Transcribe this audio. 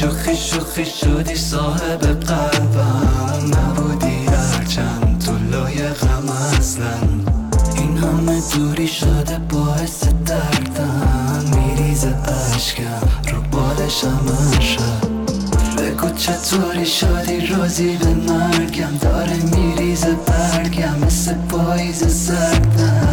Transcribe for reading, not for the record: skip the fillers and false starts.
شوخی شوخی شدی صاحب قلبم، نبودی هرچند تو لایقم اصلا. این همه دوری شده باعث دردم، میریزه اشکم رو بالشم شب. بگو چطوری شدی راضی به مرگم، داره میریزه برگم مثل پاییز سردم.